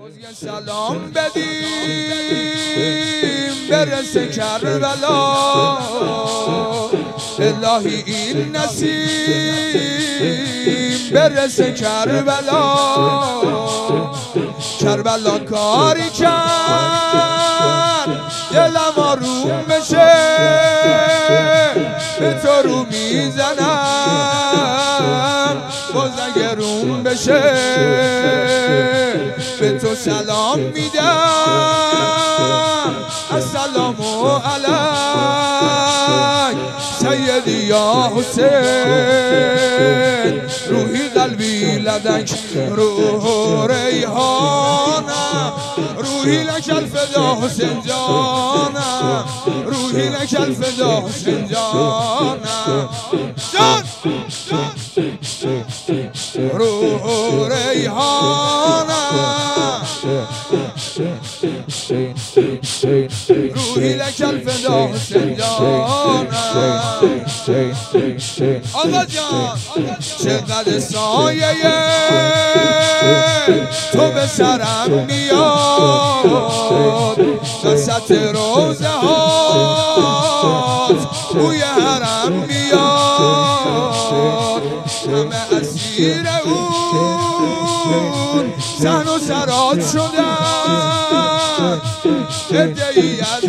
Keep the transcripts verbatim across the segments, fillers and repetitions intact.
سلام بدیم برسه کربلا، الهی این نسیم برسه کربلا. کربلا کاری کرد دلم آروم بشه، به تو رو میزنم باز اگه روم بشه. به تو سلام میدم السلام علیک سیدی یا حسین، روحی قلبی لدک روح ریحانم، روحی لک الفدا حسین جانم، روحی لک الفدا حسین جانم. جان روح ریحانم، روحی لک الفدا حسین جانم. آقا جان چقدر سایه تو به سرم میاد، وسط روزه هات بوی حرم میاد. همه اسیر اون زن و سرات شدن، ادعی از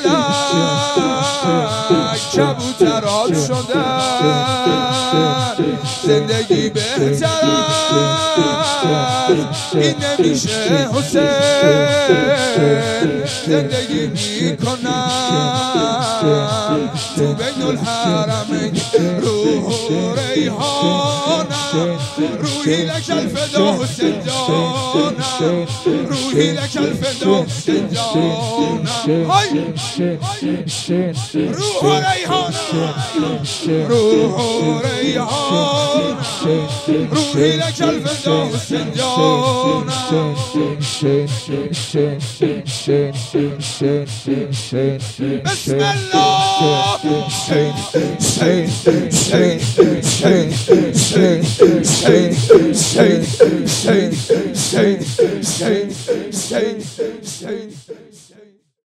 ملک کبوترات شدن. زندگی بهتر از این نمیشه حسین، زندگی میکنم تو بین الحرمین روح ریحانم، روحی لک الفدا حسین جانم، روحی لک الفدا حسین جانم. روح ریحانم، روح ریحانم، روحی لک الفدا حسین جانم. بسم الله. شین شین شین شین شین شین شین شین شین شین شین